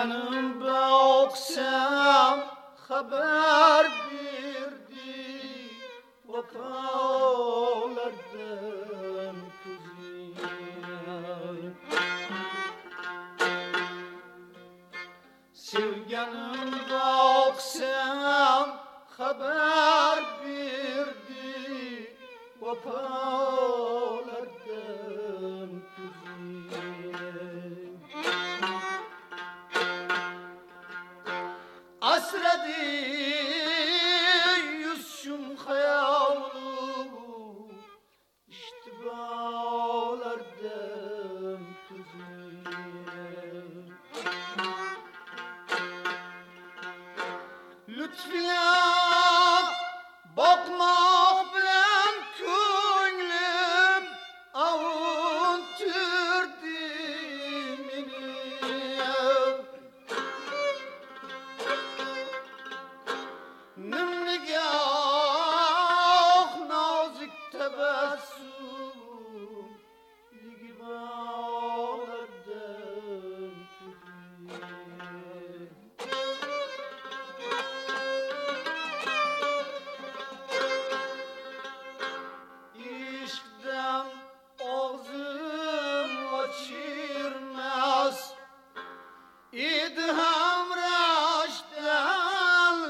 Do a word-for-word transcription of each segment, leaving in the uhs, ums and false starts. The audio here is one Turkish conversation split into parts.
Sevgenim baksam haber verdi vafalardan kızım. Sevgenim baksam haber verdi vafalardan kızım. Asradı yüzüm hayalı iştibalardan kızım. Lütfiye bakmak bilen könlüm avunturdu beni. Nimnigah nazik tebessüm ligibalardan kızım. İşkden ağzım açırmaz İdham raştan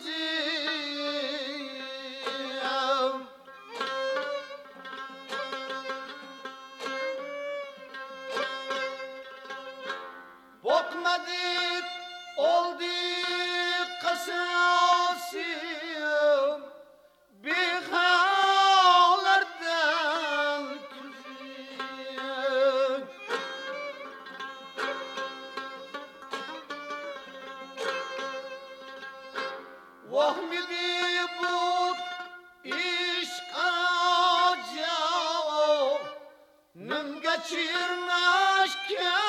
kuzim. Bakmadı oldu kasasım bihalardan kuzim. Vahmidi bu iş acao nım geçirmez ki